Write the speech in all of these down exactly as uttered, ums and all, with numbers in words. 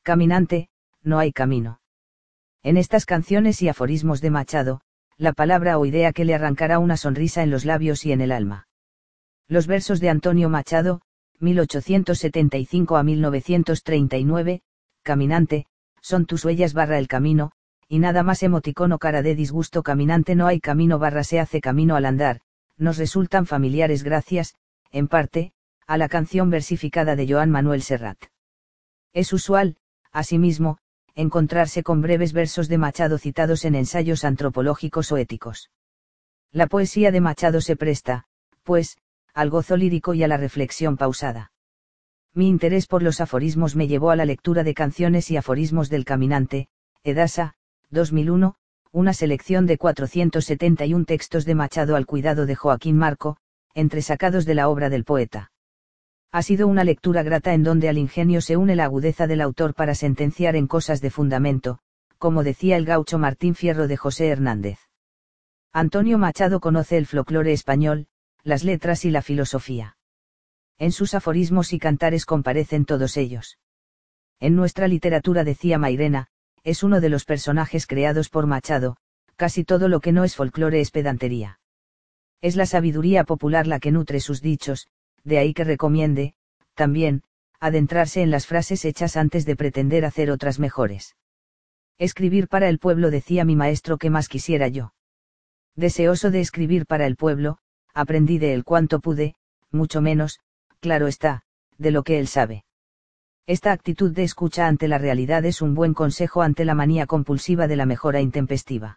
Caminante, no hay camino. En estas canciones y aforismos de Machado, la palabra o idea que le arrancará una sonrisa en los labios y en el alma. Los versos de Antonio Machado, mil ochocientos setenta y cinco a mil novecientos treinta y nueve, Caminante, son tus huellas barra el camino, y nada más emoticono cara de disgusto caminante no hay camino barra se hace camino al andar, nos resultan familiares gracias, en parte, a la canción versificada de Joan Manuel Serrat. Es usual, asimismo, encontrarse con breves versos de Machado citados en ensayos antropológicos o éticos. La poesía de Machado se presta, pues, al gozo lírico y a la reflexión pausada. Mi interés por los aforismos me llevó a la lectura de Canciones y aforismos del caminante, Edasa, dos mil uno, una selección de cuatrocientos setenta y uno textos de Machado al cuidado de Joaquín Marco, entresacados de la obra del poeta. Ha sido una lectura grata en donde al ingenio se une la agudeza del autor para sentenciar en cosas de fundamento, como decía el gaucho Martín Fierro de José Hernández. Antonio Machado conoce el folclore español, las letras y la filosofía. En sus aforismos y cantares comparecen todos ellos. En nuestra literatura, decía Mairena, es uno de los personajes creados por Machado, casi todo lo que no es folclore es pedantería. Es la sabiduría popular la que nutre sus dichos, de ahí que recomiende, también, adentrarse en las frases hechas antes de pretender hacer otras mejores. Escribir para el pueblo, decía mi maestro, que más quisiera yo. Deseoso de escribir para el pueblo, aprendí de él cuanto pude, mucho menos, claro está, de lo que él sabe. Esta actitud de escucha ante la realidad es un buen consejo ante la manía compulsiva de la mejora intempestiva.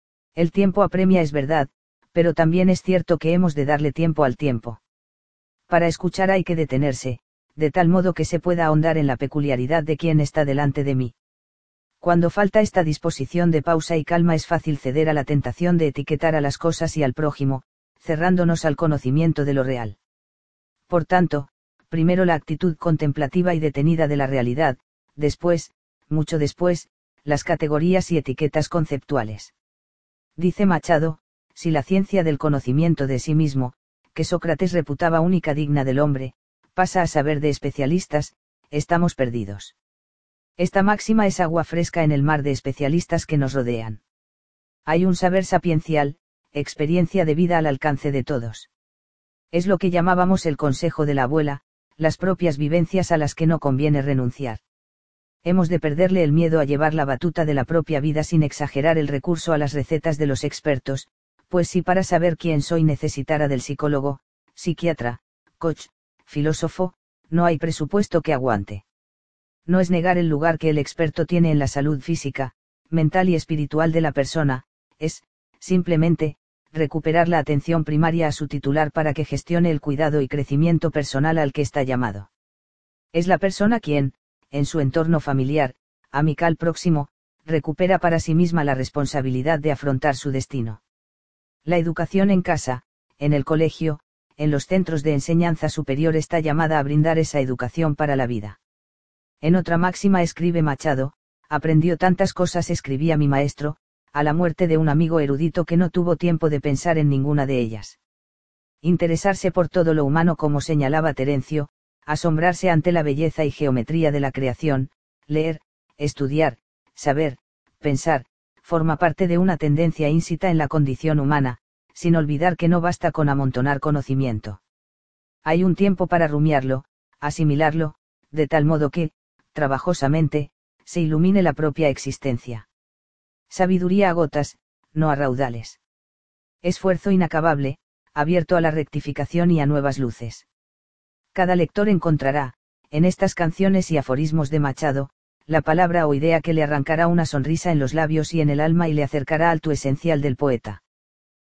El tiempo apremia, es verdad, pero también es cierto que hemos de darle tiempo al tiempo. Para escuchar hay que detenerse, de tal modo que se pueda ahondar en la peculiaridad de quien está delante de mí. Cuando falta esta disposición de pausa y calma es fácil ceder a la tentación de etiquetar a las cosas y al prójimo, cerrándonos al conocimiento de lo real. Por tanto, primero la actitud contemplativa y detenida de la realidad, después, mucho después, las categorías y etiquetas conceptuales. Dice Machado, si la ciencia del conocimiento de sí mismo, que Sócrates reputaba única digna del hombre, pasa a saber de especialistas, estamos perdidos. Esta máxima es agua fresca en el mar de especialistas que nos rodean. Hay un saber sapiencial, experiencia de vida al alcance de todos. Es lo que llamábamos el consejo de la abuela, las propias vivencias a las que no conviene renunciar. Hemos de perderle el miedo a llevar la batuta de la propia vida sin exagerar el recurso a las recetas de los expertos, pues si para saber quién soy necesitara del psicólogo, psiquiatra, coach, filósofo, no hay presupuesto que aguante. No es negar el lugar que el experto tiene en la salud física, mental y espiritual de la persona, es, simplemente, recuperar la atención primaria a su titular para que gestione el cuidado y crecimiento personal al que está llamado. Es la persona quien, en su entorno familiar, amical próximo, recupera para sí misma la responsabilidad de afrontar su destino. La educación en casa, en el colegio, en los centros de enseñanza superior está llamada a brindar esa educación para la vida. En otra máxima escribe Machado, aprendió tantas cosas, escribía mi maestro, a la muerte de un amigo erudito que no tuvo tiempo de pensar en ninguna de ellas. Interesarse por todo lo humano, como señalaba Terencio, asombrarse ante la belleza y geometría de la creación, leer, estudiar, saber, pensar, forma parte de una tendencia ínsita en la condición humana, sin olvidar que no basta con amontonar conocimiento. Hay un tiempo para rumiarlo, asimilarlo, de tal modo que, trabajosamente, se ilumine la propia existencia. Sabiduría a gotas, no a raudales. Esfuerzo inacabable, abierto a la rectificación y a nuevas luces. Cada lector encontrará, en estas canciones y aforismos de Machado, la palabra o idea que le arrancará una sonrisa en los labios y en el alma y le acercará al tú esencial del poeta.